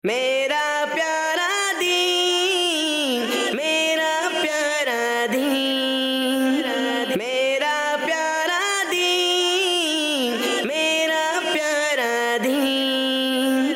मेरा प्यारा दीन, मेरा प्यारा दीन, मेरा प्यारा दीन, मेरा प्यारा दीन।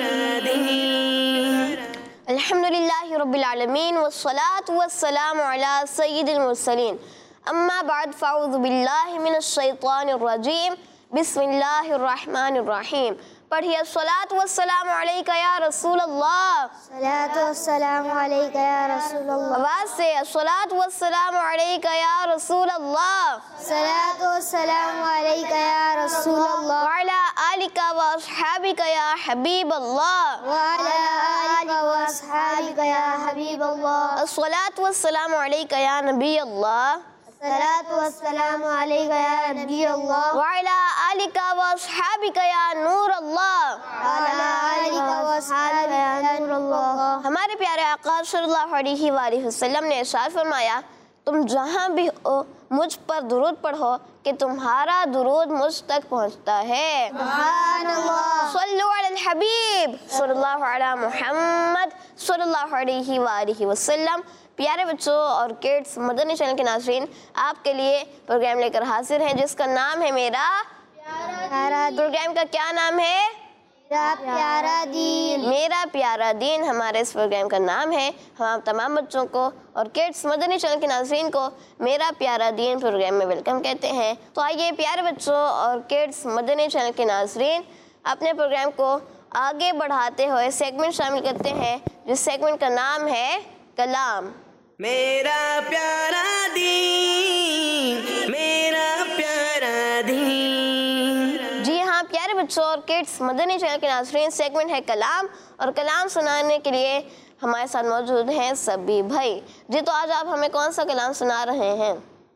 अल्हम्दुलिल्लाहि रब्बिल आलमीन वस्सलातु वस्सलामु अला सय्यिदिल मुरसलीन अम्मा बाद फ़अऊज़ु बिल्लाहि मिनश शैतानिर रजीम बिस्मिल्लाहिर रहमानिर रहीम। पढ़िए अस्सलातु वस्सलामु अलैका या रसूल अल्लाह। सलातु वस्सलामु अलैका या रसूल अल्लाह। आवाज़ से अस्सलातु वस्सलामु अलैका या रसूल अल्लाह। सलातु वस्सलामु अलैका या रसूल अल्लाह। व अला आलिका व अस्हाबिका या हबीब अल्लाह। व अला आलिका व अस्हाबिका या हबीब अल्लाह। अस्सलातु वस्सलामु अलैका या नबी अल्लाह। सलातु वस्सलामु अलैका या नबी अल्लाह। व अला आलिका व अस्हाबिका या नूर अल्लाह। व अला आलिका व अस्हाबिका या नूर अल्लाह। हमारे प्यारे आका सल्लल्लाहु अलैहि वसल्लम ने इरशाद फरमाया, तुम जहाँ भी हो मुझ पर दुरूद पढ़ो कि तुम्हारा दुरूद मुझ तक पहुँचता है। सुभानअल्लाह। सल्लु अलल हबीब सल्लल्लाहु अला मुहम्मद सल्लल्लाहु अलैहि वसल्लम। प्यारे बच्चों और किड्स, मदनी चैनल के नाज़रीन आपके लिए प्रोग्राम लेकर हाजिर हैं जिसका नाम है मेरा प्यारा दीन। प्रोग्राम का क्या नाम है? मेरा प्यारा दीन। मेरा प्यारा दीन हमारे इस प्रोग्राम का नाम है। हम तमाम बच्चों को और किड्स मदनी चैनल के नाज़रीन को मेरा प्यारा दीन प्रोग्राम में वेलकम कहते हैं। तो आइए प्यारे बच्चों और किड्स मदनी चैनल के नाज़रीन अपने प्रोग्राम को आगे बढ़ाते हुए सेगमेंट शामिल करते हैं जिस सेगमेंट का नाम है कलाम। मेरा प्यारा दीन, मेरा प्यारा दीन। जी हाँ प्यारे बच्चों और किड्स मदनी चैनल के नाज़रीन, सेगमेंट है कलाम और कलाम सुनाने के लिए हमारे साथ मौजूद हैं सभी भाई। जी तो आज आप हमें कौन सा कलाम सुना रहे हैं?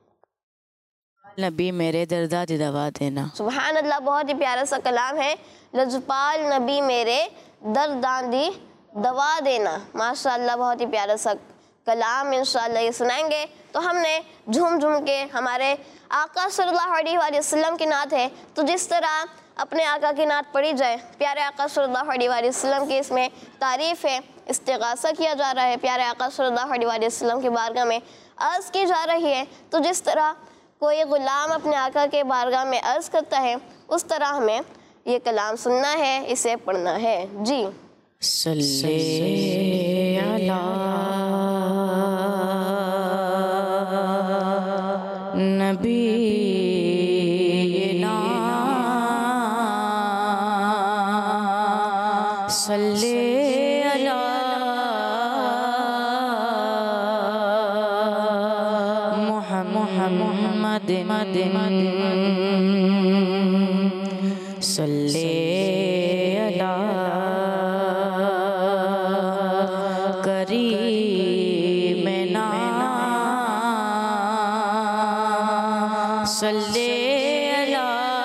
नबी मेरे दर्दा दी दवा देना। सुभान अल्लाह, बहुत ही प्यारा सा कलाम है। लजपाल नबी मेरे दर्दां दी दवा देना। माशाअल्लाह, बहुत ही प्यारा सा कलाम इंशाअल्लाह ये सुनाएंगे। तो हमने झूम झूम के हमारे आका सल्लल्लाहु अलैहि वसल्लम की नात है, तो जिस तरह अपने आका की नात पढ़ी जाए, प्यारे आका सल्लल्लाहु अलैहि वसल्लम की इसमें तारीफ़ है, इस्तिग़ासा किया जा रहा है, प्यारे आका सल्लल्लाहु अलैहि वसल्लम की बारगाह में अर्ज़ की जा रही है। तो जिस तरह कोई ग़ुलाम अपने आका के बारगाह में अर्ज़ करता है, उस तरह हमें ये कलाम सुनना है, इसे पढ़ना है। जी सल्ले अला नबीना सल्ले अला मुहम्मद सल्ले अला करीमना सल्ले अला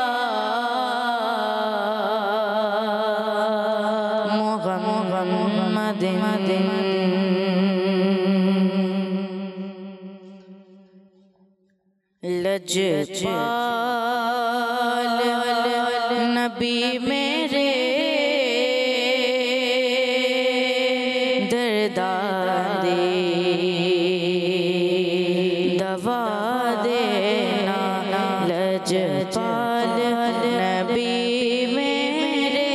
मुहम्मद। लजपाल नबी मेरे दर्दा दे दवा देना। लजपाल नबी मेरे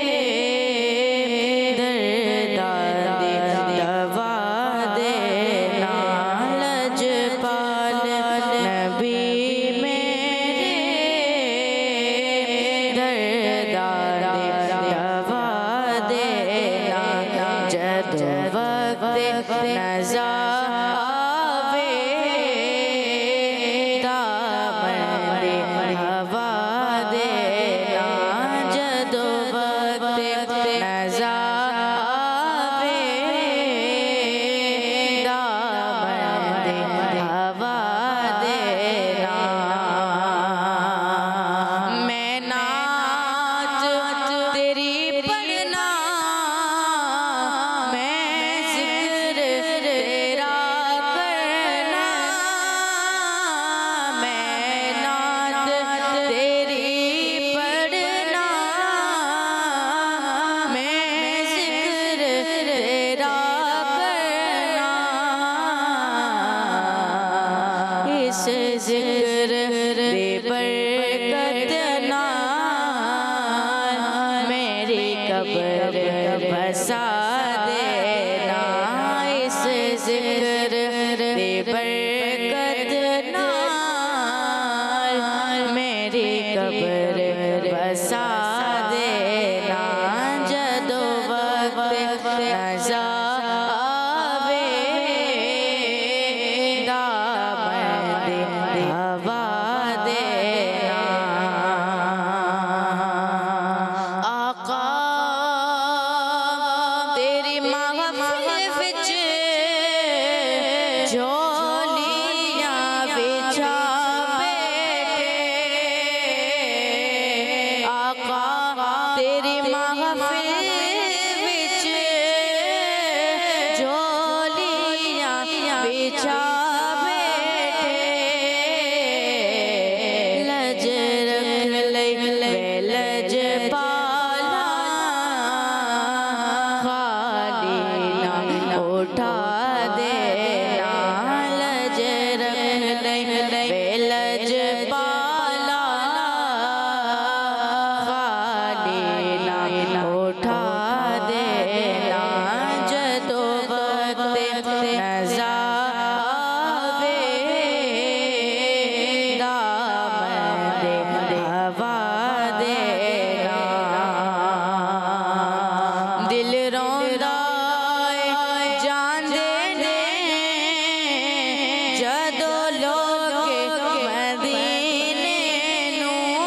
दर्दा दे दवा देना। लजपाल नबी मेरे दर्दा दे दवा देना। जद वक्त नज़ा आवे दामन दे हवा देना। जद वक्त नज़ा आवे दामन दे हवा देना। मैं नात तेरी पढ़ना, मैं ज़िक्र तेरा जिक्र दे बरकत नाल मेरी कब्र बसा देना। इस जिक्र दे बरकत नाल मेरी कब्र बसा देना। जदों वक्त नज़ा आवे दामन हवा देना। आका तेरी महफिल विच झोलियां बिछा बैठे। आका तेरी महफिल विच झोलियां बिछा बैठे। लज रख ले लज पाला खाली ना उठा देना। लज रख ले लज पाला खाली ना उठा देना। जदों वक्त नज़ा आवे दामन हवा देना। दिल रोंदा जांदे ने जदों लोग मदीने नूं।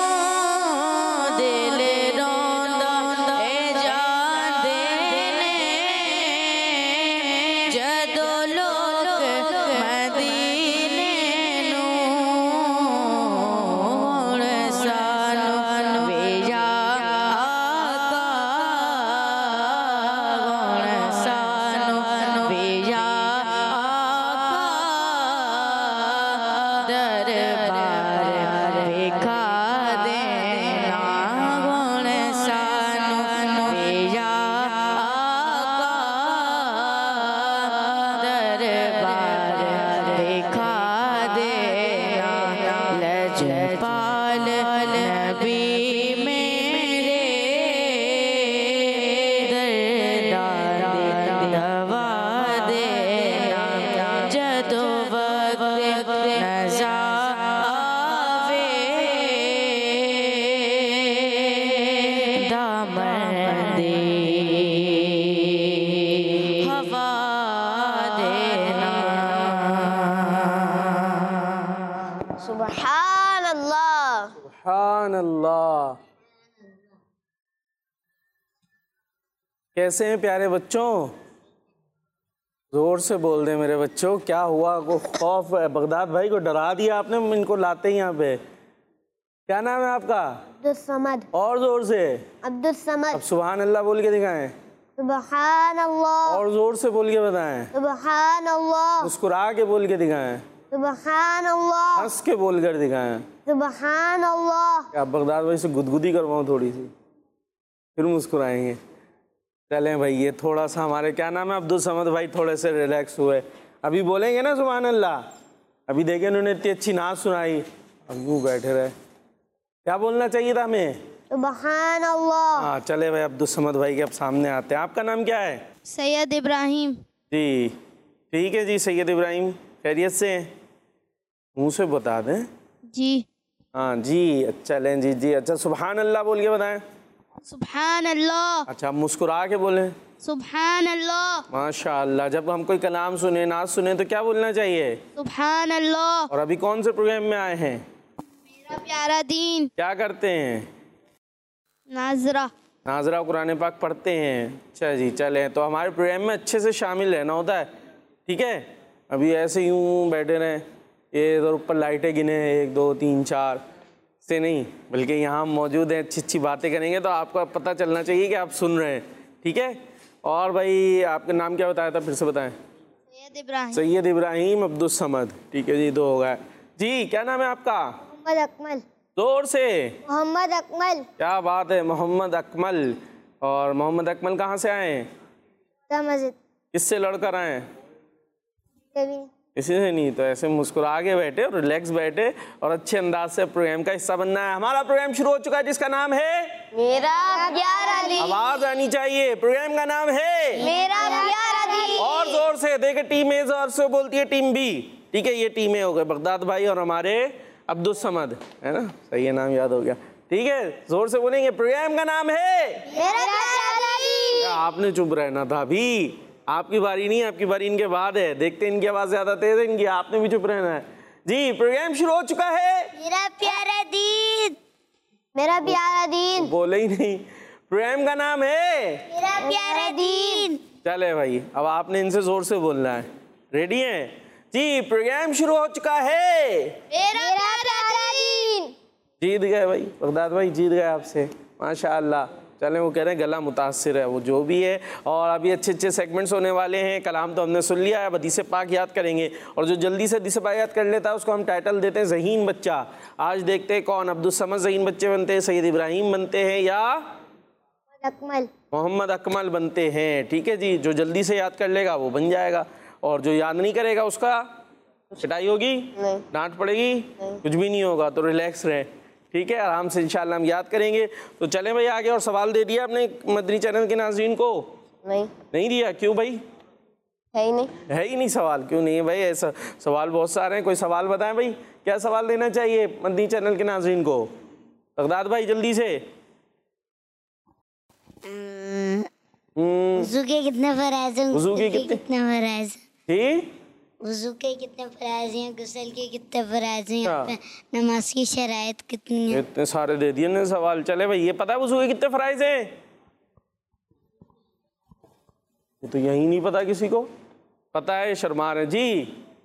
दिल रोंदा जांदे ने जदों लोग मदीने नूं। सानू भेजा आका सानू भेजा आका दरबार दिखा देना। गुण सानू भेजा आका दरबार दिखा देना। लजपाल नबी मेरे दर्दां दवा देना। जदों वक्त नज़ा आवे दामन हवा देना। सुभान अल्लाह। सुभान अल्लाह। कैसे हैं प्यारे बच्चों? जोर से बोल दें मेरे बच्चों। क्या हुआ? को खौफ है? बगदाद भाई को डरा दिया आपने इनको लाते ही यहाँ पे। क्या नाम है आपका? अब्दुल समद। और जोर से। अब्दुल समद। अब सुभान अल्लाह बोल के दिखाएं। सुभान अल्लाह। और जोर से बोल के बताएं। सुभान अल्लाह। मुस्कुरा के बोल के दिखाएं। सुभान अल्लाह। हंस के बोल कर दिखाएं। सुभान अल्लाह। आप बगदाद भाई से गुदगुदी करवाऊँ थोड़ी सी, फिर मुस्कुराएंगे। चलें भाई, ये थोड़ा सा हमारे क्या नाम है अब्दुल समद भाई थोड़े से रिलैक्स हुए। अभी बोलेंगे ना सुभान अल्लाह। अभी देखें उन्होंने इतनी अच्छी नाच सुनाई, अब यूँ बैठे रहे। क्या बोलना चाहिए था हमें? सुभान अल्लाह। हाँ चले भाई, अब्दुल समद भाई के अब सामने आते हैं। आपका नाम क्या है? सैयद इब्राहिम। जी ठीक है जी, सैयद इब्राहिम खैरियत से? मुँह से बता दें। जी। हाँ जी, अच्छा लें जी जी। अच्छा सुभान अल्लाह बोल के बताएं। सुभान अल्लाह। अच्छा मुस्कुरा के बोलें। सुभान अल्लाह। माशाअल्लाह। जब हम कोई कलाम सुने, नाच सुने तो क्या बोलना चाहिए? सुभान अल्लाह। और अभी कौन से प्रोग्राम में आए हैं? मेरा प्यारा दीन। क्या करते हैं? नाजरा। नाजरा कुरान पाक पढ़ते हैं। अच्छा जी, चले तो हमारे प्रोग्राम में अच्छे से शामिल रहना होता है, ठीक है? अभी ऐसे यूँ बैठे रहें, ये इधर ऊपर लाइटें गिने 1 2 3 4 से नहीं, बल्कि यहाँ मौजूद हैं, अच्छी अच्छी बातें करेंगे तो आपको पता चलना चाहिए कि आप सुन रहे हैं, ठीक है? और भाई आपका नाम क्या बताया था, फिर से बताएं। सैयद इब्राहिम। सैयद इब्राहिम अब्दुल समद, ठीक है जी, 2 हो गए जी। क्या नाम है आपका? मोहम्मद अकमल। जोर से। मोहम्मद अकमल। क्या बात है, मोहम्मद अकमल। और मोहम्मद अकमल कहाँ से आए हैं? मस्जिद। किससे लड़कर आए हैं? किसी से नहीं, तो ऐसे मुस्कुरा के बैठे और रिलैक्स बैठे और अच्छे अंदाज से प्रोग्राम का हिस्सा बनना है। हमारा प्रोग्राम शुरू हो चुका है जिसका नाम है मेरा प्यारा दीन, आवाज आनी चाहिए। प्रोग्राम का नाम है मेरा प्यारा दीन। और जोर से देखे, टीम ए जोर से बोलती है टीम बी, ठीक है। ये टीम ए हो गए, बगदाद भाई और हमारे अब्दुल समद, है ना, सही है, नाम याद हो गया, ठीक है। जोर से बोलेंगे, प्रोग्राम का नाम है मेरा प्यारा दीन। आपने चुप रहना था अभी, आपकी बारी नहीं, आपकी बारी इनके बाद है। देखते हैं इनकी आवाज ज्यादा तेज है इनकी, आपने भी चुप रहना है जी। प्रोग्राम शुरू हो चुका है। मेरा प्यारा दीन, मेरा प्यारा दीन, बोले ही नहीं। प्रोग्राम का नाम है मेरा प्यारा दीन। चले भाई, अब आपने इनसे जोर से बोलना है। रेडी हैं जी? प्रोग्राम शुरू हो चुका है। मेरा प्यारा दीन। जीत गए भाई, बगदाद भाई जीत गए आपसे, माशाअल्लाह। चलें, वो कह रहे हैं गला मुतासिर है, वो जो भी है। और अभी अच्छे अच्छे सेगमेंट्स होने वाले हैं। कलाम तो हमने सुन लिया है, अब हदीस पाक याद करेंगे। और जो जल्दी से हदीस पाक याद कर लेता है उसको हम टाइटल देते हैं ज़हीन बच्चा। आज देखते हैं कौन अब्दुल समद ज़हीन बच्चे बनते हैं, सैयद इब्राहिम बनते हैं या अकमल, मोहम्मद अकमल बनते हैं, ठीक है जी। जो जल्दी से याद कर लेगा वो बन जाएगा, और जो याद नहीं करेगा उसका पिटाई होगी, डांट पड़ेगी, कुछ भी नहीं होगा। तो रिलैक्स रहें, ठीक है, आराम से इंशाल्लाह हम याद करेंगे। तो चलें भाई आगे। और सवाल दे दिया आपने मदनी चैनल के नाज़रीन को? नहीं दिया, क्यों भाई? है ही नहीं सवाल, क्यों नहीं है भाई? ऐसा सवाल बहुत सारे हैं, कोई सवाल बताएं भाई, क्या सवाल देना चाहिए मदनी चैनल के नाज़रीन को? बगदाद भाई जल्दी से। वुज़ू के कितने फराइज़ हैं? वुज़ू के कितने फराइज़ हैं? ठीक, वुज़ू के कितने फराइज़ हैं? गुस्ल के कितने फराइज़ हैं? अपने नमाज की शराइत कितनी है? इतने सारे दे दिए ना सवाल। चले भाई, ये पता है वुज़ू के कितने फराइज़ हैं? ये तो यही नहीं पता किसी को। पता है, शर्मा रहे जी।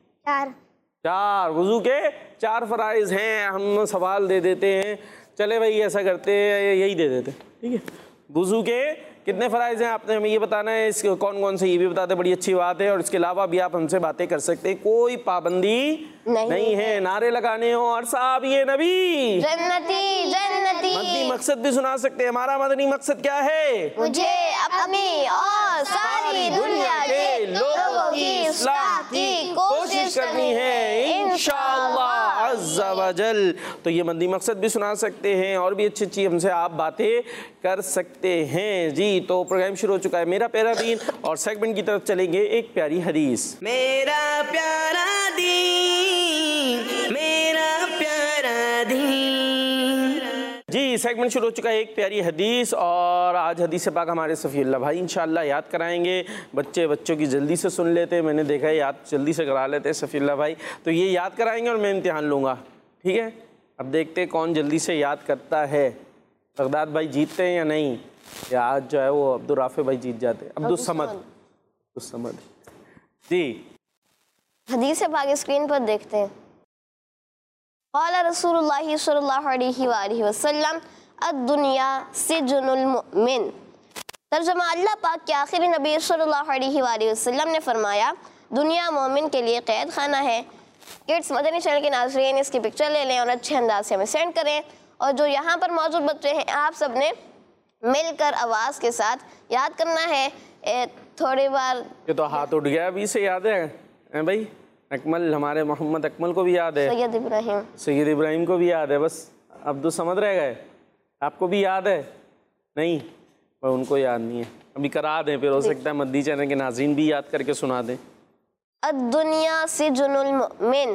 चार वुज़ू के 4 फराइज़ हैं। हम सवाल दे देते हैं। चले भाई, ऐसा करते हैं, यही दे देते, ठीक है। वुज़ू के कितने फ़राइज़ हैं आपने हमें ये बताना है। इसके कौन कौन से ये भी बताते, बड़ी अच्छी बात है। और इसके अलावा भी आप हमसे बातें कर सकते हैं, कोई पाबंदी नहीं है। नारे लगाने हो और साहब ये नबी जन्नती जन्नती। मदनी मकसद भी सुना सकते हैं। हमारा मदनी मकसद क्या है? मुझे अपनी और सारी दुनिया के लोगों की इस्लाह की कोशिश करनी है इंशाअल्लाह अज़्ज़ा वजल। तो ये मदनी मकसद भी सुना सकते हैं और भी अच्छी अच्छी हमसे आप बातें कर सकते हैं जी। तो प्रोग्राम शुरू हो चुका है मेरा प्यारा दीन, और सेगमेंट की तरफ चलेंगे एक प्यारी हदीस। मेरा प्यारा दीन, मेरा प्यारा दीन जी। सेगमेंट शुरू हो चुका है एक प्यारी हदीस, और आज हदीस पाक हमारे सफ़ीउल्लाह भाई इंशाअल्लाह याद कराएंगे। बच्चों की जल्दी से सुन लेते हैं, मैंने देखा है याद जल्दी से करा लेते हैं सफ़ीउल्लाह भाई। तो ये याद कराएंगे और मैं इम्तिहान लूँगा, ठीक है। अब देखते हैं कौन जल्दी से याद करता है। बगदाद भाई जीतते हैं या नहीं, या आज जो है वो अब्दुल राफ़े भाई जीत जाते हैं। अब्दुल समद जी। हदीस पाक स्क्रीन पर देखते हैं। क़ाला रसूलुल्लाह सल्लल्लाहु अलैहि वसल्लम अद-दुनिया सिजनुल मुमिन। तर्जुमा, अल्लाह पाक के आखिरी नबी सल्लल्लाहु अलैहि वसल्लम ने फरमाया, दुनिया मोमिन के लिए कैद खाना है। किड्स मदनी चैनल के नाज़रीन इसकी पिक्चर ले लें और अच्छे अंदाज से हमें सेंड करें। और जो यहाँ पर मौजूद बच्चे हैं, आप सब ने मिलकर आवाज़ के साथ याद करना है। थोड़ी बार ये तो हाथ उठ गया अभी से, याद है भाई? अकमल, हमारे मोहम्मद अकमल को भी याद है, सैयद इब्राहिम को भी याद है, बस अब्दुल समद रह गए। आपको भी याद है? नहीं, पर उनको याद नहीं है। अभी करा दें, फिर हो सकता है मदनी चैनल के नाज़रीन भी याद करके सुना दें। अद-दुनिया सिजनुल मुमिन,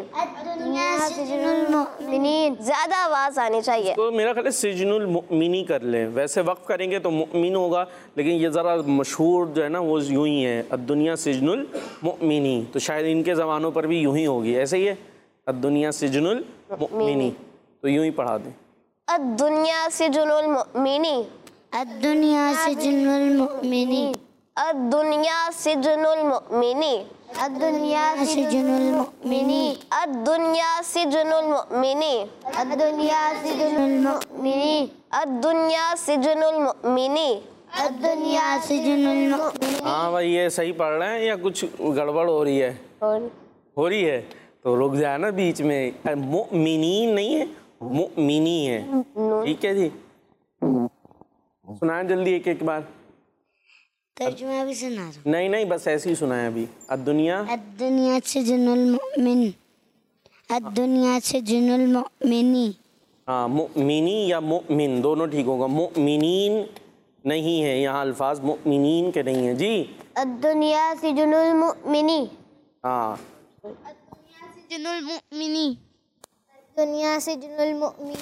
ज़्यादा आवाज़ आनी चाहिए। तो मेरा ख्याल है सिजनुल मुमिनी कर लें। वैसे वक्फ करेंगे तो मुमिन होगा, लेकिन ये ज़रा मशहूर जो है ना वो यूं ही है, अद-दुनिया सिजनुल मुमिनी। तो शायद इनके ज़मानों पर भी यूं ही होगी, ऐसे ही है, अद-दुनिया सिजनुल मुमिनी। तो यूं ही पढ़ा दें, अद-दुनिया सिजनुल मुमिनी, अद-दुनिया सिजनुल मुमिनी, अद-दुनिया सिजनुल मुमिनी, अद-दुनिया सिजनुल मुमिनी, अद-दुनिया सिजनुल मुमिनी, अद-दुनिया सिजनुल मुमिनी, अद-दुनिया सिजनुल मुमिनी, अद-दुनिया सिजनुल मुमिनी। हाँ भाई, ये सही पढ़ रहे हैं या कुछ गड़बड़ हो रही है? हो रही है तो रुक जाए ना बीच में। मुमिनीन नहीं है, मुमिनी है, ठीक है जी। सुनाएं जल्दी एक एक बार। तर्जुमा भी सुना दो। नहीं नहीं, बस ऐसे ही सुना है अभी। अद्दुनिया अद्दुनिया सजनुल मुमिन, अद्दुनिया सजनुल मुमिनी। हाँ, मुमिनी या मुमिन दोनों ठीक होगा। मुमिनीन नहीं है यहाँ अल्फाज, मुमिनीन के नहीं है जी। अद्दुनिया सिजनुल मुमिनी। हाँ, सजनुल मुमिनी, दुनिया सजनुल मुमिनी।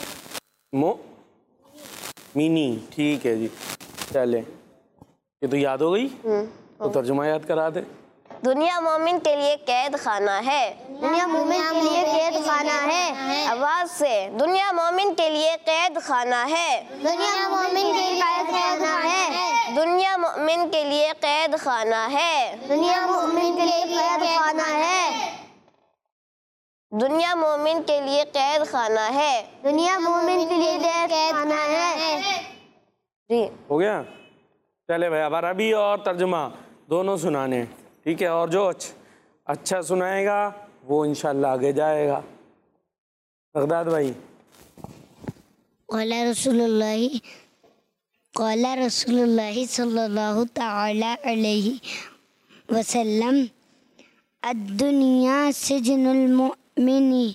मुमिनी ठीक है जी। चले, ये तो याद हो गई, तो तर्जुमा याद करा दे। दुनिया मोमिन के लिए कैद खाना है। दुनिया मोमिन के लिए कैद खाना है। आवाज से, दुनिया मोमिन के लिए कैद खाना है। दुनिया मोमिन के लिए कैद खाना है। दुनिया मोमिन के लिए कैद खाना है। दुनिया मोमिन के लिए कैद खाना है। दुनिया मोमिन के लिए कैद खाना है। दुनिया मोमिन के लिए कैद खाना है जी। हो गया। चले भाई, अब अरबी और तर्जुमा दोनों सुनाने, ठीक है। और जो अच्छा सुनाएगा वो इंशाल्लाह आगे जाएगा। बगदाद भाई। क़ाला रसूलुल्लाह सल्लल्लाहु तआला अलैहि वसल्लम अद्दुनिया सिजनुल मुमिनी।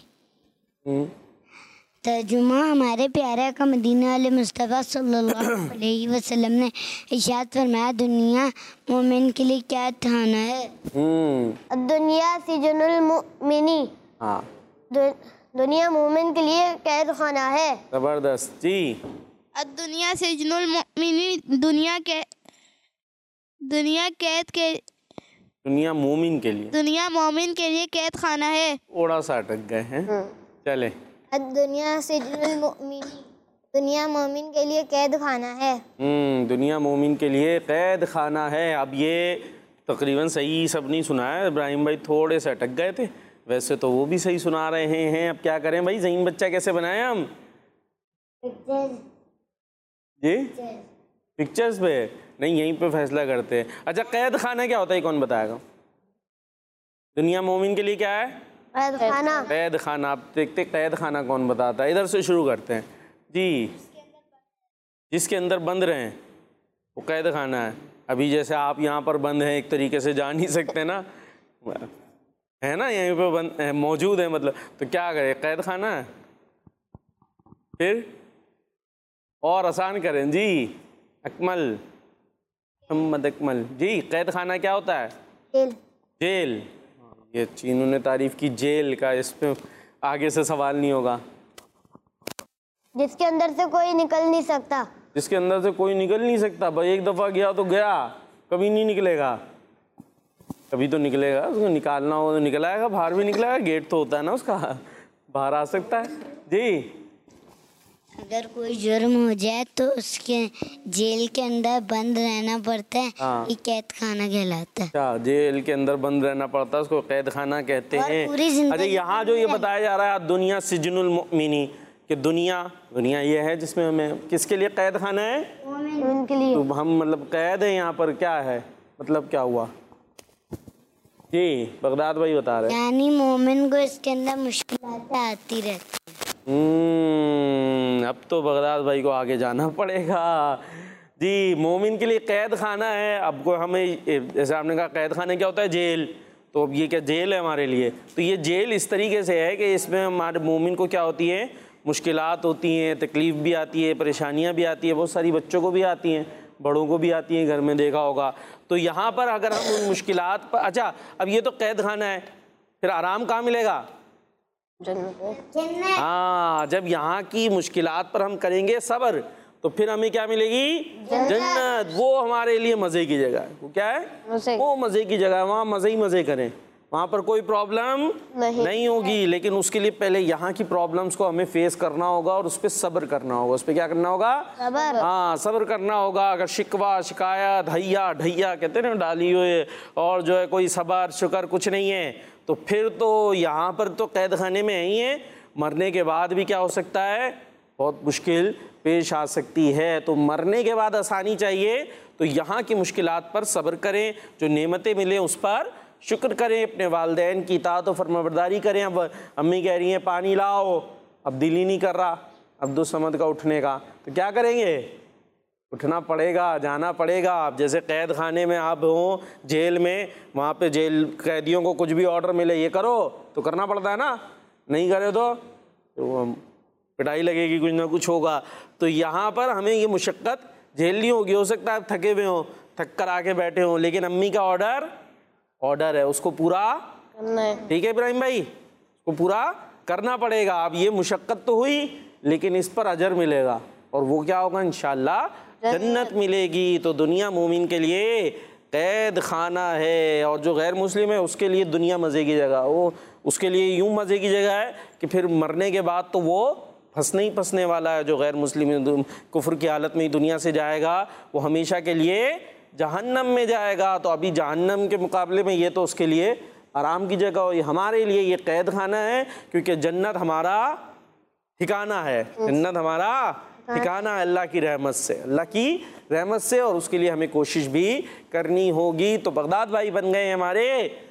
तर्जुमा, हमारे प्यारे का मदीना वाले मुस्तफ़ा सल्लल्लाहु अलैहि वसल्लम ने इरशाद फरमाया, दुनिया मोमिन के लिए क्या खाना है। दुनिया सिजनुल मुमिनी। हाँ, दुनिया मोमिन के लिए कैद खाना है। जबरदस्त जी। दुनिया सिजनुल मुमिनी, दुनिया कैद के, दुनिया मोमिन के लिए, दुनिया मोमिन के लिए कैद खाना है। थोड़ा सा अटक गए हैं। चले, दुनिया सिजनुल मुमिनी, दुनिया मोमिन के लिए कैद खाना है। दुनिया मोमिन के लिए कैद खाना है। अब ये तकरीबन सही सब नहीं सुना है, इब्राहिम भाई थोड़े से अटक गए थे, वैसे तो वो भी सही सुना रहे हैं। अब क्या करें भाई, ज़हीन बच्चा कैसे बनाए हम जी? पिक्चर्स पे नहीं, यहीं पे फैसला करते हैं। अच्छा, कैद खाना क्या होता है, कौन बताएगा? दुनिया मोमिन के लिए क्या है? कैद खाना। कैद खाना। आप देखते कैद खाना कौन बताता है? इधर से शुरू करते हैं जी। जिसके अंदर बंद रहे हैं वो कैद खाना है। अभी जैसे आप यहाँ पर बंद हैं, एक तरीके से जा नहीं सकते ना, है ना, यहीं पे बंद मौजूद है, मतलब तो क्या करें, कैद खाना है। फिर और आसान करें जी, अकमल मोहम्मद अकमल जी, कैद खाना क्या होता है? जेल। जेल। ये चीनों ने तारीफ की जेल का, इस पे आगे से सवाल नहीं होगा। जिसके अंदर से कोई निकल नहीं सकता। जिसके अंदर से कोई निकल नहीं सकता भाई, एक दफ़ा गया तो गया, कभी नहीं निकलेगा। कभी तो निकलेगा, उसको निकालना हो तो निकल आएगा, बाहर भी निकलेगा, गेट तो होता है ना उसका, बाहर आ सकता है जी। अगर कोई जुर्म हो जाए तो उसके जेल के अंदर बंद रहना पड़ता है। हाँ। ये कैद खाना कहलाता है। अच्छा, जेल के अंदर बंद रहना पड़ता है, उसको कैद खाना कहते और हैं। पूरी जिंदगी अच्छा, यहाँ जो ये बताया जा रहा है दुनिया सिजनुल मुमिनी, कि दुनिया ये है जिसमें हमें किसके लिए कैद खाना है? मोमिन के लिए। तो हम मतलब कैद है यहाँ पर, क्या है मतलब, क्या हुआ जी? बगदाद भाई बता रहे हैं। यानी मोमिन को इसके अंदर मुश्किलात आती रहती अब तो बगदाद भाई को आगे जाना पड़ेगा जी। मोमिन के लिए कैद खाना है। अब को हमें, जैसे आपने कहा कैद खाने क्या होता है? जेल। तो अब ये क्या जेल है हमारे लिए? तो ये जेल इस तरीके से है कि इसमें हमारे मोमिन को क्या होती है? मुश्किलात होती हैं, तकलीफ़ भी आती है, परेशानियाँ भी आती है, बहुत सारी बच्चों को भी आती हैं, बड़ों को भी आती हैं, घर में देखा होगा। तो यहाँ पर अगर हम उन मुश्किलात पर, अच्छा अब ये तो कैद खाना है, फिर आराम कहाँ मिलेगा? हाँ, जब यहाँ की मुश्किलात पर हम करेंगे सब्र, तो फिर हमें क्या मिलेगी? जन्नत। वो हमारे लिए मज़े की जगह है। वो क्या है? वो मज़े की जगह है, वहाँ मज़े ही मज़े करें, वहाँ पर कोई प्रॉब्लम नहीं होगी। लेकिन उसके लिए पहले यहाँ की प्रॉब्लम्स को हमें फेस करना होगा और उस पर सब्र करना होगा। उस पर क्या करना होगा? हाँ, सब्र करना होगा। अगर शिकवा शिकायत हैया ढैया कहते हैं ना डाली हुए, और जो है कोई सब्र शुक्र कुछ नहीं है, तो फिर तो यहाँ पर तो कैद खाने में ही है। मरने के बाद भी क्या हो सकता है? बहुत मुश्किल पेश आ सकती है। तो मरने के बाद आसानी चाहिए, तो यहाँ की मुश्किलात पर सब्र करें, जो नेमतें मिले उस पर शुक्र करें, अपने वालिदैन की इताअत और फरमाबरदारी करें। अब अम्मी कह रही हैं पानी लाओ, अब दिल ही नहीं कर रहा अब्दुल समद का उठने का, तो क्या करेंगे? उठना पड़ेगा, जाना पड़ेगा। आप जैसे कैद खाने में आप हों, जेल में, वहाँ पे जेल कैदियों को कुछ भी ऑर्डर मिले ये करो तो करना पड़ता है ना, नहीं करे तो पिटाई लगेगी, कुछ ना कुछ होगा। तो यहाँ पर हमें ये मुशक्क़त झेलनी होगी। हो सकता है आप थके हुए हों, थक कर आके बैठे हों, लेकिन अम्मी का ऑर्डर है, उसको पूरा करना है। ठीक है इब्राहिम भाई, उसको पूरा करना पड़ेगा। अब ये मुशक्क़त तो हुई, लेकिन इस पर अजर मिलेगा, और वो क्या होगा? इंशाअल्लाह जन्नत मिलेगी। तो दुनिया मोमिन के लिए कैद खाना है, और जो गैर मुस्लिम है उसके लिए दुनिया मज़े की जगह। वो उसके लिए यूँ मज़े की जगह है कि फिर मरने के बाद तो वो फंसने ही फंसने वाला है। जो गैर मुस्लिम कुफ्र की हालत में ही दुनिया से जाएगा, वो हमेशा के लिए जहन्नम में जाएगा। तो अभी जहन्नम के मुकाबले में ये तो उसके लिए आराम की जगह हो। हमारे लिए ये कैद खाना है, क्योंकि जन्नत हमारा ठिकाना है, जन्नत हमारा ठिकाना है अल्लाह की रहमत से, अल्लाह की रहमत से। और उसके लिए हमें कोशिश भी करनी होगी। तो बगदाद भाई बन गए हमारे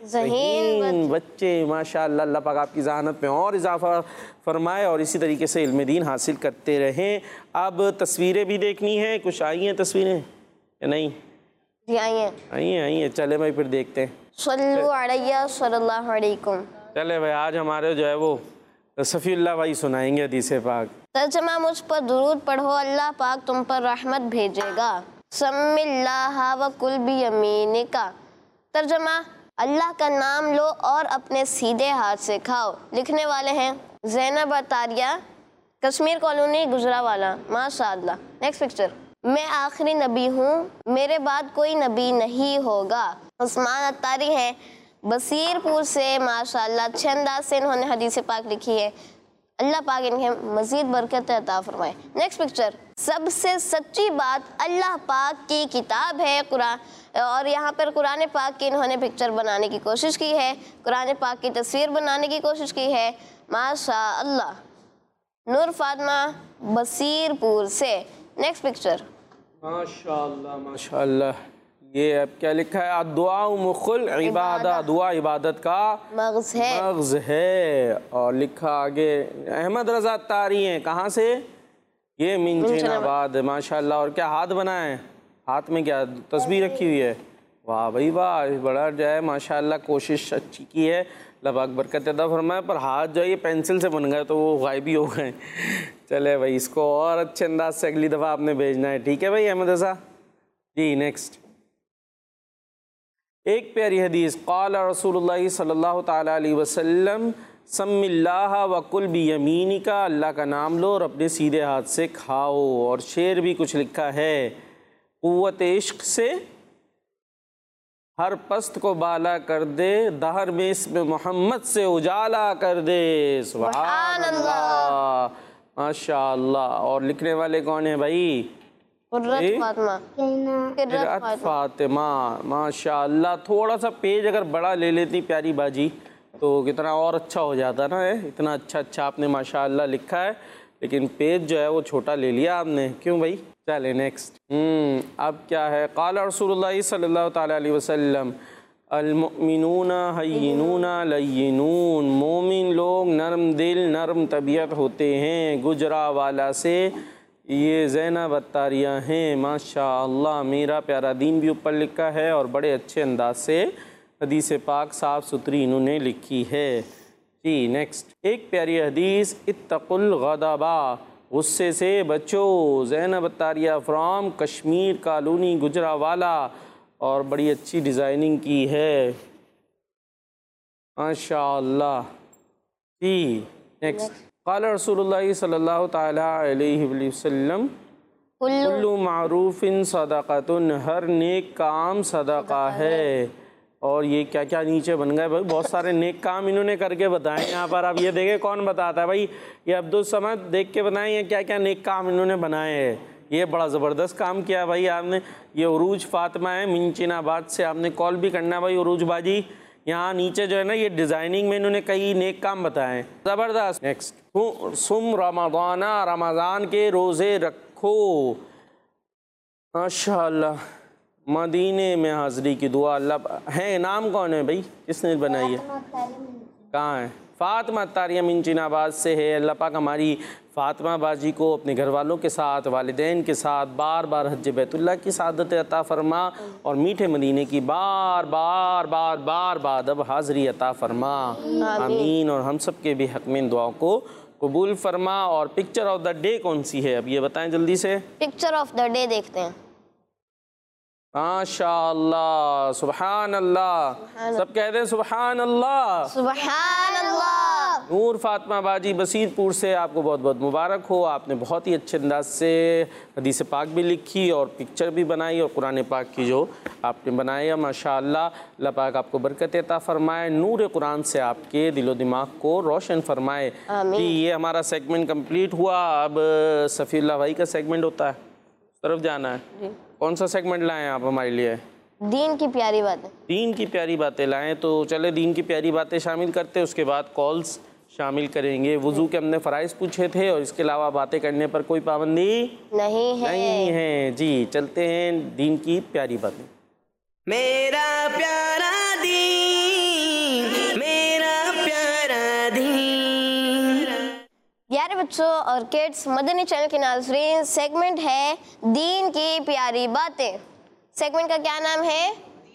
ज़हीन बच्चे, माशाअल्लाह। अल्लाह पाक आपकी ज़हानत में और इजाफा फरमाए, और इसी तरीके से इल्म दीन हासिल करते रहें। अब तस्वीरें भी देखनी है, कुछ आई हैं तस्वीरें या नहीं? जी आई हैं। चले भाई फिर देखते हैं। सल्लल्लाहु अलैहि। चले भाई, आज हमारे जो है वो सफ़ीउल्लाह भाई सुनाएंगे हदीस पाक। तर्जमा, मुझ पर दुरूद पढ़ो, अल्लाह पाक तुम पर रहमत भेजेगा। सम्मिल्लाह व कुल बियमीनिका। तर्जमा, अल्लाह का नाम लो और अपने सीधे हाथ से खाओ। लिखने वाले हैं ज़ैनब अतारिया, कश्मीर कॉलोनी, गुजरावाला, माशाअल्लाह। Next picture. मैं आखिरी नबी हूँ, मेरे बाद कोई नबी नहीं होगा। उस्मान अत्तारी हैं बसीरपुर से, माशाअल्लाह। अच्छे अंदाज से इन्होंने हदीस पाक लिखी है। अल्लाह पाक इन्हें मज़ीद बरकत अता फरमाए। Next picture. सबसे सच्ची बात अल्लाह पाक की किताब है कुरान, और यहाँ पर कुरान पाक की इन्होंने पिक्चर बनाने की कोशिश की है, कुरान पाक की तस्वीर बनाने की कोशिश की है, माशाअल्लाह। नूर फातिमा बसीरपुर से। Next picture. माशाअल्लाह माशाअल्लाह। ये अब क्या लिखा है? दुआ मुखुल इबादा, दुआ इबादत का मग़ज़ है। और लिखा आगे अहमद रज़ा तारी हैं, कहाँ से? ये मिंचनाबाद, माशाअल्लाह। और क्या हाथ बनाए हैं? हाथ में क्या तस्बीह रखी हुई है? वाह भाई वाह, बड़ा जो है माशाअल्लाह कोशिश अच्छी की है, अल्लाह पाक बरकत अता फरमाए। पर हाथ जो है ये पेंसिल से बन गए तो वो गायब ही हो गए। चले भाई, इसको और अच्छे अंदाज से अगली दफ़ा आपने भेजना है, ठीक है भाई अहमद रज़ा जी। नेक्स्ट एक प्यारी हदीस। क़ाल रसूलुल्लाह सल्लल्लाहु तआला अलैहि वसल्लम सम्मिल्लाह व कुल बियमीनिका। अल्लाह का नाम लो और अपने सीधे हाथ से खाओ। और शेर भी कुछ लिखा है, क़ुव्वत इश्क़ से हर पस्त को बाला कर दे, दहर में इसमें मोहम्मद से उजाला कर दे। सुभान अल्लाह, माशाअल्लाह। और लिखने वाले कौन है भाई? क़ुर्रत फातिमा, माशाअल्लाह। थोड़ा सा पेज अगर बड़ा ले लेती प्यारी बाजी तो कितना और अच्छा हो जाता ना। इतना अच्छा आपने माशाअल्लाह लिखा है, लेकिन पेज जो है वो छोटा ले लिया आपने, क्यों भाई? चले नेक्स्ट। अब क्या है? क़ाल रसूलुल्लाह सल्लल्लाहु तआला अलैहि वसल्लम अल-मुमिनूना हय्यिनूना लय्यिनून। मोमिन लोग नरम दिल नरम तबीयत होते हैं। गुजरावाला से ये ज़ैनब अत्तारिया हैं, माशाअल्लाह। मेरा प्यारा दीन भी ऊपर लिखा है, और बड़े अच्छे अंदाज से हदीस पाक साफ़ सुथरी इन्होंने लिखी है जी। नेक्स्ट एक प्यारी हदीस। इत्तकुल गदबा, गुस्से से बचो। Zainab Attaria from Kashmir colony, Gujranwala. और बड़ी अच्छी डिज़ाइनिंग की है, माशाअल्लाह जी। नेक्स्ट। क़ाल रसूलुल्लाह सल्लल्लाहु तआला अलैहि वसल्लम कुल्लु मारूफ़िन सदक़तुन। हर नेक काम सदका है। और ये क्या क्या नीचे बन गए भाई, बहुत सारे नेक काम इन्होंने करके बताए यहाँ पर। अब ये देखें कौन बताता है भाई? ये अब्दुल समद देख के बनाए ये क्या क्या नेक काम इन्होंने बनाए हैं। ये बड़ा ज़बरदस्त काम किया भाई आपने। ये उरूज फातिमा है मिंचिनाबाद से, आपने कॉल भी करना भाई उरूज बाजी। यहाँ नीचे जो है ना ये डिज़ाइनिंग में इन्होंने कई नेक काम बताए हैं, ज़बरदस्त। नेक्स्ट। सुम रमज़ाना, रमज़ान के रोज़े रखो। माशाअल्लाह। मदीने में हाज़री की दुआ। अल्लाह है, नाम कौन है भाई, किसने बनाई है? कहाँ है? फ़ातिमा अत्तारिया मिंचिनाबाद से है। अल्लाह पाक हमारी फ़ातिमा बाजी को अपने घर वालों के साथ, वालिदैन के साथ बार बार हज बैतुल्लाह की सादत अता फ़रमा और मीठे मदीने की बार बार अब हाज़री अता फ़रमा। आमीन। और हम सब के भी हक़ में इन दुआओं को कबूल फ़रमा। और पिक्चर ऑफ द डे कौन सी है, अब ये बताएं जल्दी से। पिक्चर ऑफ द डे देखते हैं। माशाअल्लाह, सुबहान अल्लाह, सब कह दें सुबहान अल्लाह। सुबहान अल्लाह। नूर फ़ातिमा बाजी बसीरपुर से आपको बहुत बहुत मुबारक हो। आपने बहुत ही अच्छे अंदाज से हदीस पाक भी लिखी और पिक्चर भी बनाई और कुरान पाक की जो आपने बनाया, माशाअल्लाह। अल्लाह पाक आपको बरकत अता फ़रमाए, नूर कुरान से आपके दिलो दिमाग को रोशन फरमाए। कि ये हमारा सेगमेंट कंप्लीट हुआ। अब सफ़ीउल्लाह भाई का सेगमेंट होता है, तरफ जाना है। कौन सा सेगमेंट लाएं आप हमारे लिए? दीन की प्यारी बातें। दीन की प्यारी बातें लाएं, तो चले दीन की प्यारी बातें शामिल करते हैं, उसके बाद कॉल्स शामिल करेंगे। वुज़ू के हमने फ़राइज़ पूछे थे और इसके अलावा बातें करने पर कोई पाबंदी नहीं है। जी चलते हैं दीन की प्यारी बातें। मेरा प्यारा दीन, मेरा प्यारा दीन। प्यारे बच्चों और किड्स, मदनी चैनल के नाज़रीन, सेगमेंट है दीन की प्यारी बातें। सेगमेंट का क्या नाम है?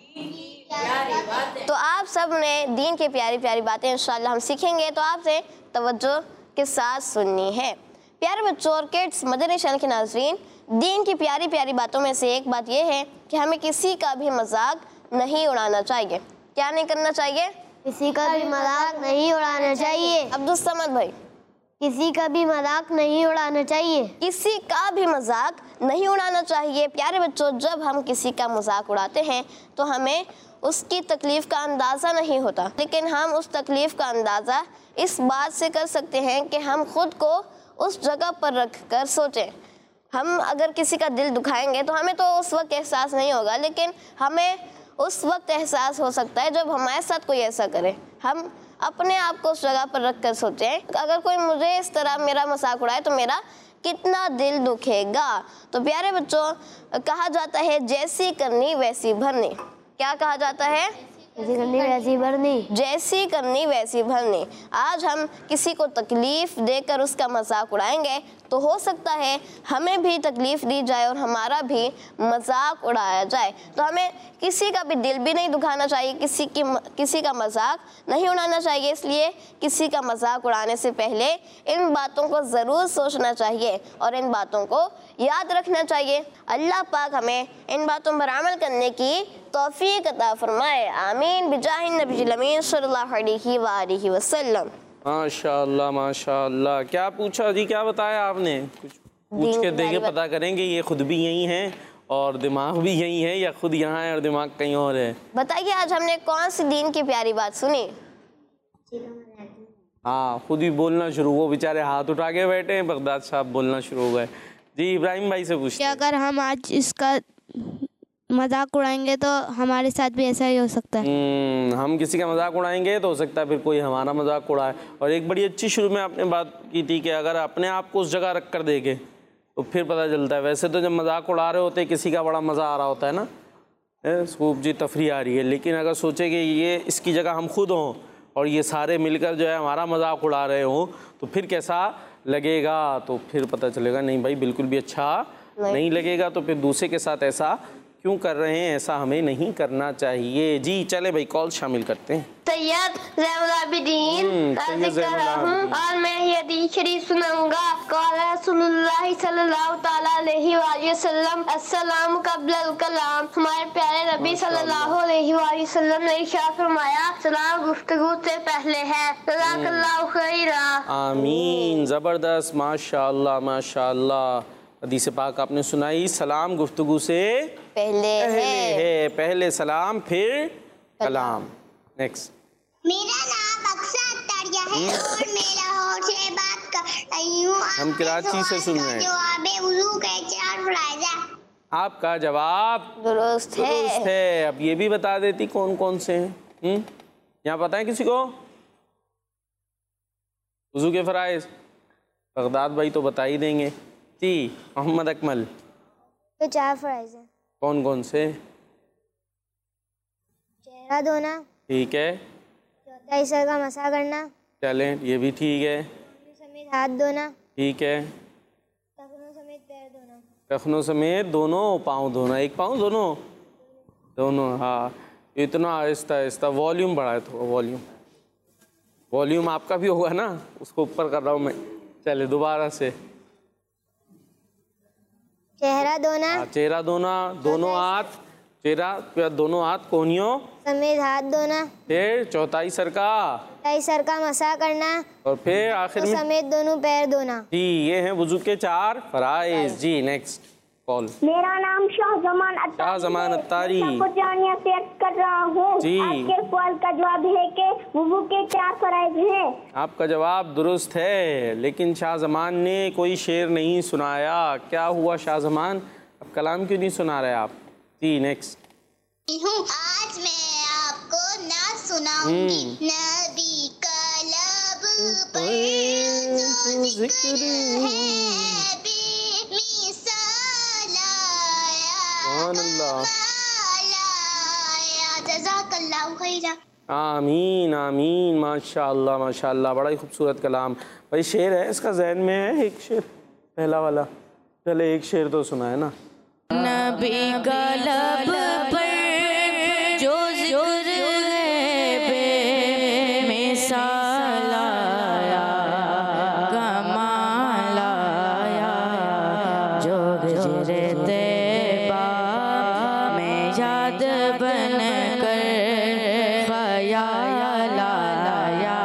तो आप सब ने दीन की प्यारी प्यारी बातें इंशाल्लाह हम सीखेंगे, तो आपसे तवज्जो के साथ सुननी है। प्यारे बच्चों और किड्स, मदनी चैनल के नाज़रीन, दीन की प्यारी प्यारी बातों में से एक बात यह है कि हमें किसी का भी मजाक नहीं उड़ाना चाहिए। क्या नहीं करना चाहिए? किसी का भी मजाक नहीं उड़ाना चाहिए। अब्दुल समद भाई, किसी का भी मजाक नहीं उड़ाना चाहिए। किसी का भी मजाक नहीं उड़ाना चाहिए। प्यारे बच्चों, जब हम किसी का मजाक उड़ाते हैं तो हमें उसकी तकलीफ़ का अंदाज़ा नहीं होता, लेकिन हम उस तकलीफ़ का अंदाज़ा इस बात से कर सकते हैं कि हम खुद को उस जगह पर रख कर सोचें। हम अगर किसी का दिल दुखाएंगे तो हमें तो उस वक्त एहसास नहीं होगा, लेकिन हमें उस वक्त एहसास हो सकता है जब हमारे साथ कोई ऐसा करे। हम अपने आप को उस जगह पर रख कर सोचें, अगर कोई मुझे इस तरह मेरा मजाक उड़ाए तो मेरा कितना दिल दुखेगा। तो प्यारे बच्चों, कहा जाता है जैसी करनी वैसी भरनी। क्या कहा जाता है? जैसी करनी वैसी भरनी। जैसी करनी वैसी भरनी। आज हम किसी को तकलीफ़ देकर उसका मजाक उड़ाएंगे तो हो सकता है हमें भी तकलीफ़ दी जाए और हमारा भी मजाक उड़ाया जाए। तो हमें किसी का भी दिल भी नहीं दुखाना चाहिए, किसी का मजाक नहीं उड़ाना चाहिए। इसलिए किसी का मजाक उड़ाने से पहले इन बातों को ज़रूर सोचना चाहिए और इन बातों को याद रखना चाहिए। अल्लाह पाक हमें इन बातों पर अमल करने की तौफीक अता फरमाए। आमीन बिजाहिन नबील अमीन सल्लल्लाहु अलैहि वसल्लम। माशाअल्लाह माशाअल्लाह। क्या पूछा जी, क्या बताया आपने? कुछ पूछ के देखे, पता करेंगे ये खुद भी यही हैं और दिमाग भी यही है या खुद यहाँ है और दिमाग कहीं और है। बताइए आज हमने कौन सी दीन की प्यारी बात सुनी? हाँ, खुद ही बोलना शुरू, वो बेचारे हाथ उठा के बैठे हैं, बगदाद साहब बोलना शुरू हो गए। जी इब्राहिम भाई से पूछते हैं। अगर हम आज इसका मजाक उड़ाएंगे तो हमारे साथ भी ऐसा ही हो सकता है। हम किसी का मजाक उड़ाएंगे तो हो सकता है फिर कोई हमारा मजाक उड़ाए। और एक बड़ी अच्छी शुरू में आपने बात की थी कि अगर अपने आप को उस जगह रख कर देखे तो फिर पता चलता है। वैसे तो जब मजाक उड़ा रहे होते किसी का बड़ा मज़ा आ रहा होता है ना, खूब जी तफरी आ रही है, लेकिन अगर सोचे कि ये इसकी जगह हम खुद हों और ये सारे मिलकर जो है हमारा मजाक उड़ा रहे हों तो फिर कैसा लगेगा। तो फिर पता चलेगा नहीं भाई बिल्कुल भी अच्छा नहीं लगेगा। तो फिर दूसरे के साथ ऐसा क्यों कर रहे हैं, ऐसा हमें नहीं करना चाहिए। जी चले भाई कॉल शामिल करते हैं। सैयद ज़ैनुल आबिदीन और मैं ये हदीस शरीफ सुनाऊंगा। क़ाला रसूलुल्लाह सल्लल्लाहु तआला अलैहि वसल्लम अस्सलाम क़ब्लल कलाम। हमारे प्यारे नबी सल्लल्लाहु अलैहि वसल्लम ने इरशाद फरमाया सलाम गुफ्तगू से पहले है। जज़ाकल्लाहु खैरा। आमीन। ज़बरदस्त, माशाअल्लाह माशाअल्लाह। हदीस पाक आपने सुनाई, सलाम गुफ्तगू से पहले है। पहले सलाम फिर कलाम। नेक्स्ट। मेरा नाम अक्सर अत्तरिया है और मैं लाहौर से बात कर रही हूँ। हम कराची से सुन रहे हैं। जवाब वुज़ू के 4 फ़राइज़ हैं। आपका जवाब दुरुस्त है। अब ये भी बता देती कौन कौन से हैं। यहाँ पता है किसी को वुज़ू के फ़राइज़? बगदाद भाई तो बता ही देंगे। जी मोहम्मद अकमल। तो 4 फ़राइज़ हैं। कौन कौन से? चेहरा धोना, ठीक है। चौथा हिस्सा का मसा करना, चलें ये भी ठीक है। समेत हाथ धोना, ठीक है। टखनों समेत दोनों पाँव धोना, एक पाँव दोनों दोनों, हाँ। इतना आहिस्ता आहिस्ता, वॉल्यूम बढ़ाए थोड़ा, वॉल्यूम आपका भी होगा ना, उसको ऊपर कर रहा हूँ मैं। चले दोबारा से। चेहरा धोना, चेहरा धोना, दोनों हाथ, चेहरा दोनों हाथ कोहनियों समेत हाथ धोना, फिर चौथाई सर का मसा करना, और फिर आखिर में समेत दोनों पैर धोना। जी, ये हैं वुजू के 4 फराइज। जी नेक्स्ट कॉल। मेरा नाम शाहजमान अत्तारी। से कर रहा हूँ। जी। आपके सवाल का जवाब है कि वुजू के 4 फराइज हैं। आपका जवाब दुरुस्त है, लेकिन शाहजमान ने कोई शेर नहीं सुनाया। क्या हुआ शाहजमान, अब कलाम क्यों नहीं सुना रहे आप? जी नेक्स्ट। आज मैं आपको ना सुनाऊंगी नबी का लब पर जो जिक्र है बेमिसाल आया, जज़ाकल्लाहु खैरा। आमीन आमीन, माशाअल्लाह माशाअल्लाह, बड़ा ही खूबसूरत कलाम। भाई शेर है इसका जहन में है एक शेर, पहला वाला? चले एक शेर तो सुना है ना। नबी का लब पर जो जिक्र है बेमिसाल आया, कमाल आया, जो गुजरे तैबा में याद बन कर ख्याल आया,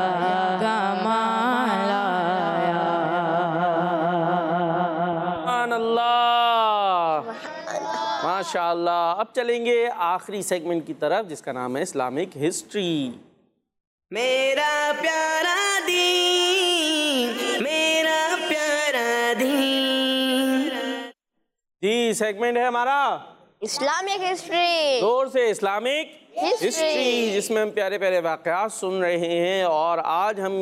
कमाल आया। सुभान अल्लाह, माशाअल्लाह। अब चलेंगे आखिरी सेगमेंट की तरफ, जिसका नाम है इस्लामिक हिस्ट्री। मेरा प्यारा दीन, मेरा प्यारा दीन। जी सेगमेंट है हमारा इस्लामिक हिस्ट्री। जोर से, इस्लामिक हिस्ट्री, जिसमें हम प्यारे प्यारे वाक़यात सुन रहे हैं। और आज हम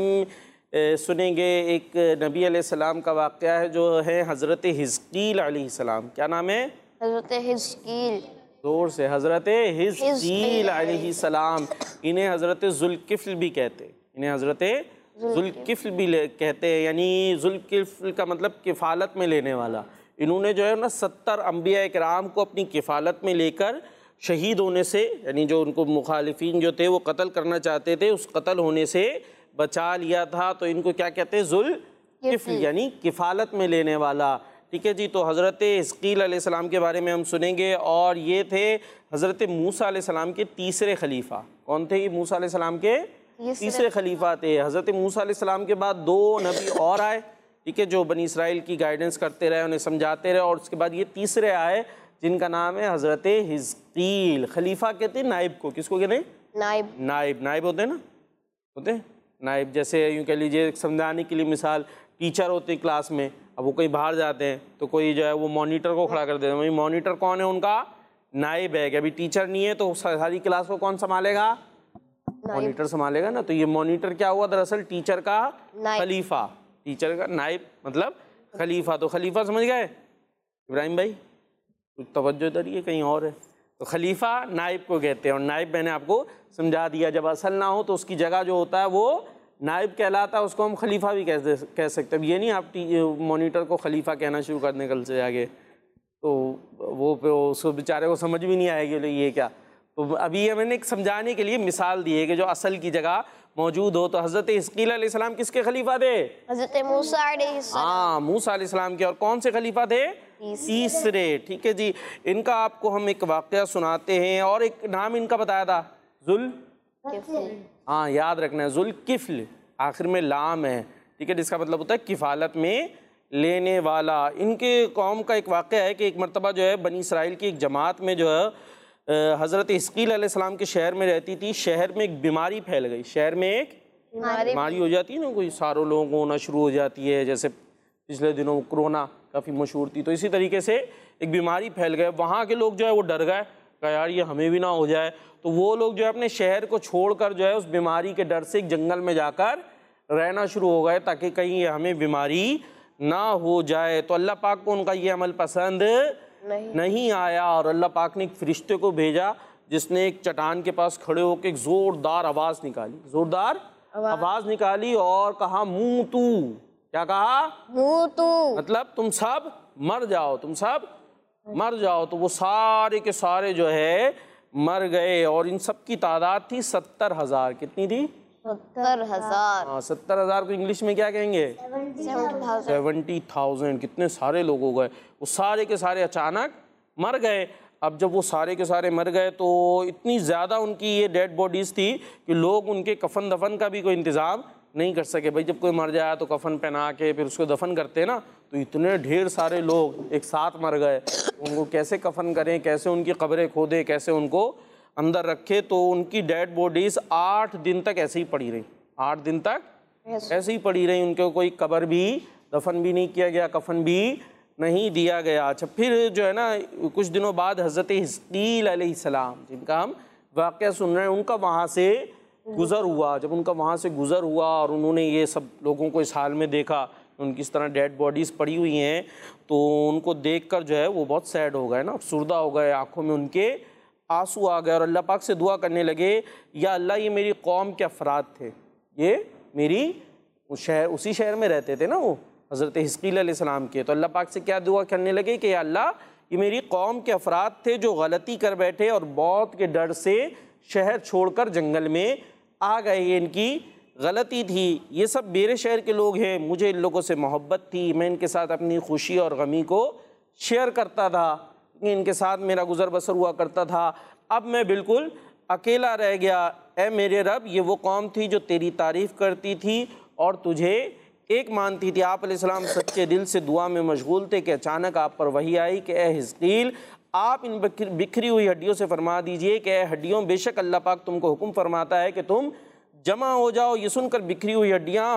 सुनेंगे एक नबी अलैहिस्सलाम का वाक़या है, जो है हज़रत हिज़कील अलैहिस्सलाम। क्या नाम है? हज़रत हिज़कील। जोर से, हज़रत हिज़कील अलैहिस्सलाम। इन्हें हज़रत ज़ुल्किफ़्ल भी कहते हैं, इन्हें हज़रत ज़ुल्किफ़्ल भी कहते हैं, यानी ज़ुल्किफ़्ल का मतलब किफ़ालत में लेने वाला। इन्होंने जो है ना 70 अंबिया इकराम को अपनी किफ़ालत में लेकर शहीद होने से, यानी जो उनको मुखालिफिन जो थे वो कत्ल करना चाहते थे, उस कत्ल होने से बचा लिया था। तो इनको क्या कहते हैं? ज़ुल्किफ़्ल, यानी किफ़ालत में लेने वाला। ठीक है जी। तो हज़रत हिज़कील अलैहिस्सलाम के बारे में हम सुनेंगे। और ये थे हज़रत मूसा अलैहिस्सलाम के तीसरे खलीफा। कौन थे ये? मूसा अलैहिस्सलाम के तीसरे खलीफा थे। हज़रत मूसा अलैहिस्सलाम के बाद 2 नबी और आए, ठीक है, जो बनी इसराइल की गाइडेंस करते रहे, उन्हें समझाते रहे। और उसके बाद ये तीसरे आए, जिनका नाम है हज़रत हिज़कील। खलीफा कहते हैं नाइब को। किसको कहते हैं? नाइब। नाइब, नाइब होते हैं ना, होते हैं नाइब। जैसे यूँ कह लीजिए, समझाने के लिए मिसाल, टीचर होते हैं क्लास में, अब वो कहीं बाहर जाते हैं तो कोई जो है वो मॉनिटर को खड़ा कर देते हैं। वही मॉनिटर कौन है? उनका नाइब है। कि अभी टीचर नहीं है तो सारी क्लास को कौन संभालेगा? मॉनिटर संभालेगा ना। तो ये मॉनिटर क्या हुआ? दरअसल टीचर का खलीफा, टीचर का नाइब मतलब खलीफा। तो खलीफा समझ गए इब्राहिम भाई? कुछ तवज्जो इधर, ये कहीं और है। तो खलीफा नाइब को कहते हैं। और नाइब मैंने आपको समझा दिया, जब असल ना हो तो उसकी जगह जो होता है वो नाइब कहलाता है, उसको हम खलीफा भी कह सकते हैं। ये नहीं आप मॉनिटर को खलीफा कहना शुरू कर दें कल से आगे, तो वो उसको बेचारे को समझ भी नहीं आएगी ये क्या। तो अभी ये मैंने एक समझाने के लिए मिसाल दी है कि जो असल की जगह मौजूद हो। तो हज़रत हिज़कील अलैहिस्सलाम किसके खलीफा थे? हज़रत मूसा अलैहिस्सलाम। हाँ, मूसा अलैहिस्सलाम के। और कौन से खलीफा थे? तीसरे। ठीक है जी। इनका आपको हम एक वाक़या सुनाते हैं। और एक नाम इनका बताया था, हाँ याद रखना है, ज़ुल्किफ़्ल, आखिर में लाम है, ठीक है, जिसका मतलब होता है किफ़ालत में लेने वाला। इनके कौम का एक वाक़या है कि एक मरतबा जो है बनी इसराइल की एक जमात में जो है हज़रत हिज़कील अलैहिस्सलाम के शहर में रहती थी। शहर में एक बीमारी फैल गई, शहर में एक बीमारी हो जाती है ना, कोई सारों लोगों को होना शुरू हो जाती है। जैसे पिछले दिनों कोरोना काफ़ी मशहूर थी, तो इसी तरीके से एक बीमारी फैल गई। वहाँ के लोग जो है वो डर गए, कहा यार ये हमें भी ना हो जाए। तो वो लोग जो है अपने शहर को छोड़कर जो है उस बीमारी के डर से एक जंगल में जाकर रहना शुरू हो गए, ताकि कहीं हमें बीमारी ना हो जाए। तो अल्लाह पाक को उनका ये अमल पसंद नहीं आया। और अल्लाह पाक ने एक फरिश्ते को भेजा, जिसने एक चट्टान के पास खड़े होकर एक ज़ोरदार आवाज़ निकाली, ज़ोरदार आवाज़ निकाली और कहा, मुँह तू, क्या कहा? मूतू। मतलब तुम सब मर जाओ, तुम सब मर जाओ। तो वो सारे के सारे जो है मर गए और इन सब की तादाद थी 70,000। कितनी थी? 70,000। हाँ, 70,000 को इंग्लिश में क्या कहेंगे? 70,000। कितने सारे लोग हो गए। वो सारे के सारे अचानक मर गए। अब जब वो सारे के सारे मर गए तो इतनी ज़्यादा उनकी ये डेड बॉडीज़ थी कि लोग उनके कफन दफन का भी कोई इंतज़ाम नहीं कर सके। भाई जब कोई मर जाए तो कफन पहना के फिर उसको दफन करते हैं ना, तो इतने ढेर सारे लोग एक साथ मर गए, उनको कैसे कफन करें, कैसे उनकी कब्रें खोदें, कैसे उनको अंदर रखे। तो उनकी डेड बॉडीज़ 8 दिन तक ऐसे ही पड़ी रही। 8 दिन तक ऐसे ही पड़ी रही। उनको कोई कब्र भी, दफन भी नहीं किया गया, कफन भी नहीं दिया गया। अच्छा, फिर जो है ना कुछ दिनों बाद हज़रत हिज़कील अलैहिस्सलाम, जिनका हम वाक़या सुन रहे हैं, उनका वहाँ से गुज़र हुआ। जब उनका वहाँ से गुज़र हुआ और उन्होंने ये सब लोगों को इस हाल में देखा, उनकी इस तरह डेड बॉडीज़ पड़ी हुई हैं, तो उनको देखकर जो है वो बहुत सैड हो गए ना, अफसुर्दा हो गए, आँखों में उनके आंसू आ गए और अल्लाह पाक से दुआ करने लगे, या अल्लाह ये मेरी कौम के अफराद थे, ये मेरी उसी शहर में रहते थे ना वो हज़रत हिज़कील अलैहिस्सलाम के। तो अल्लाह पाक से क्या दुआ करने लगे कि या अल्लाह ये मेरी कौम के अफराद थे जो गलती कर बैठे और मौत के डर से शहर छोड़कर जंगल में आ गए, ये इनकी गलती थी। ये सब मेरे शहर के लोग हैं, मुझे इन लोगों से मोहब्बत थी, मैं इनके साथ अपनी खुशी और गमी को शेयर करता था, इनके साथ मेरा गुज़र बसर हुआ करता था। अब मैं बिल्कुल अकेला रह गया। ऐ मेरे रब, ये वो कौम थी जो तेरी तारीफ़ करती थी और तुझे एक मानती थी। आप अलैहिस्सलाम सच्चे दिल से दुआ में मशगूल थे कि अचानक आप पर वही आई कि ए हिज़कील, आप इन बिखरी हुई हड्डियों से फरमा दीजिए कि ए हड्डियों, बेशक अल्लाह पाक तुमको हुक्म फरमाता है कि तुम जमा हो जाओ। ये सुनकर बिखरी हुई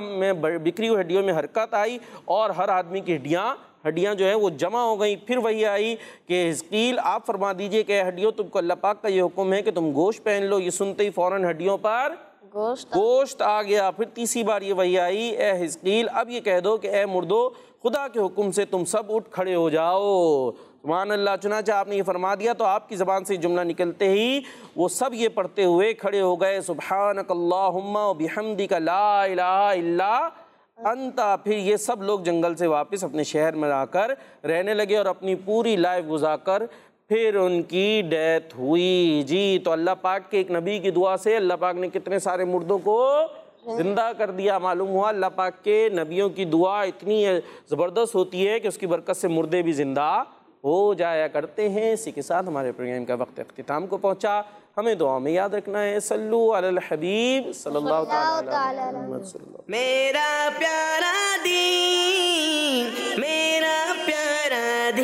हड्डियों में हरकत आई और हर आदमी की हड्डियाँ जो है वो जमा हो गई। फिर वही आई कि हिज़कील, आप फरमा दीजिए कि हड्डियों, तुमको अल्लाह पाक का ये हुक्म है कि तुम गोश्त पहन लो। ये सुनते ही फ़ौरन हड्डियों पर गोश्त आ गया। फिर तीसरी बार ये वही आई, ए हिज़कील, अब ये कह दो कि ए मुर्दो, खुदा के हुक्म से तुम सब उठ खड़े हो जाओ। सुभान अल्लाह। चुनांचे आपने ये फरमा दिया तो आपकी ज़बान से जुमला निकलते ही वो सब ये पढ़ते हुए खड़े हो गए, सुब्हानकल्लाहुम्मा व बिहम्दिका ला इलाहा इल्ला अंता। फिर ये सब लोग जंगल से वापस अपने शहर में आकर रहने लगे और अपनी पूरी लाइफ गुजारकर फिर उनकी डेथ हुई। जी, तो अल्लाह पाक के एक नबी की दुआ से अल्लाह पाक ने कितने सारे मुर्दों को जिंदा कर दिया। मालूम हुआ अल्लाह पाक के नबियों की दुआ इतनी ज़बरदस्त होती है कि उसकी बरकत से मुर्दे भी ज़िंदा हो जाया करते हैं। इसी के साथ हमारे प्रोग्राम का वक्त इख्तिताम को पहुँचा। हमें दुआ में याद रखना है, सल्लु अलल हबीब सल्लल्लाहु तआला अलैहि वसल्लम। मेरा प्यारा दीन, मेरा प्यारा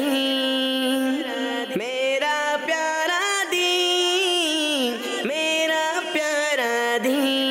दीन, मेरा प्यारा दीन, मेरा प्यारा दीन।